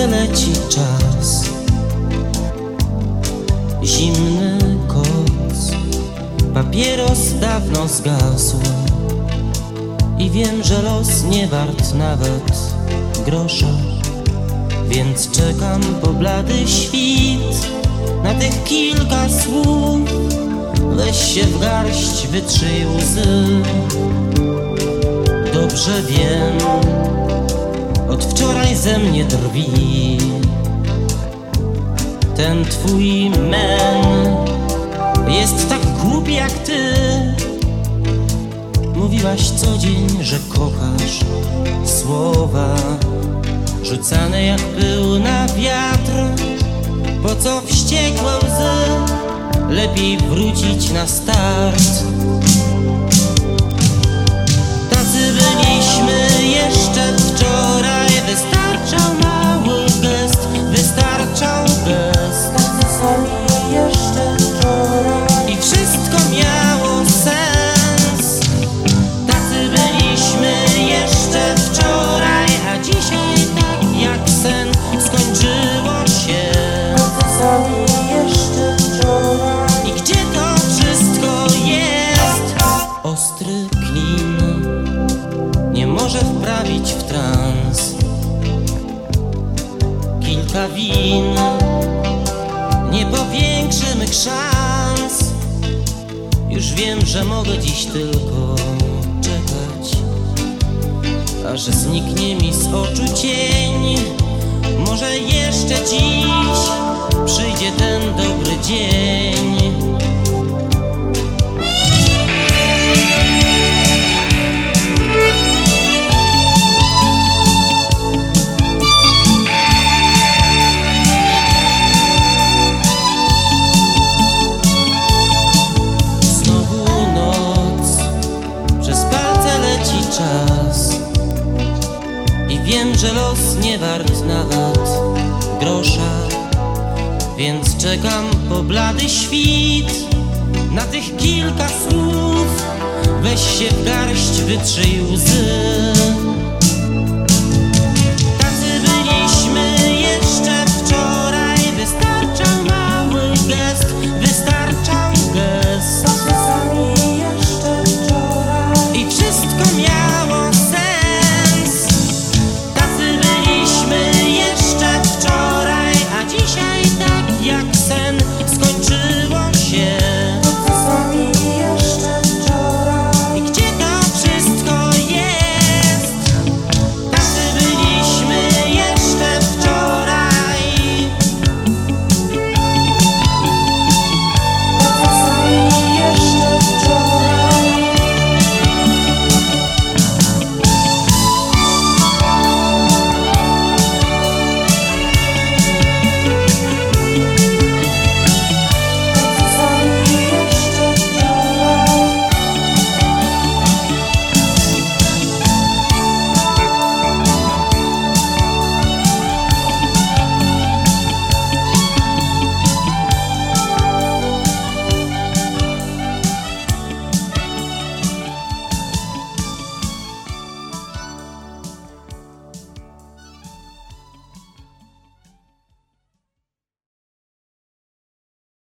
palce leci czas. Zimny koc, papieros dawno zgasł i wiem, że los nie wart nawet grosza. Więc czekam po blady świt na tych kilka słów. Weź się w garść, wytrzyj łzy. Dobrze wiem, od wczoraj ze mnie drwi ten twój men. Jest tak głupi jak ty. Mówiłaś co dzień, że kochasz. Słowa rzucane jak pył na wiatr. Po co wściekłe łzy? Lepiej wrócić na start. Tacy byliśmy jeszcze wczoraj. Wystarczał mały gest, wystarczał gest. Tacy sami jeszcze wczoraj i wszystko miało sens. Tacy byliśmy jeszcze wczoraj, a dzisiaj tak jak sen skończyło się. Tacy sami jeszcze wczoraj. I gdzie to wszystko jest? Ostry klin nie może wprawić w trans. Kilka win nie powiększy mych szans. Już wiem, że mogę dziś tylko czekać, aż zniknie mi z oczu cień. Może jeszcze dziś przyjdzie ten dobry dzień. Czas i wiem, że los nie wart nawet grosza. Więc czekam po blady świt na tych kilka słów. Weź się w garść, wytrzyj łzy.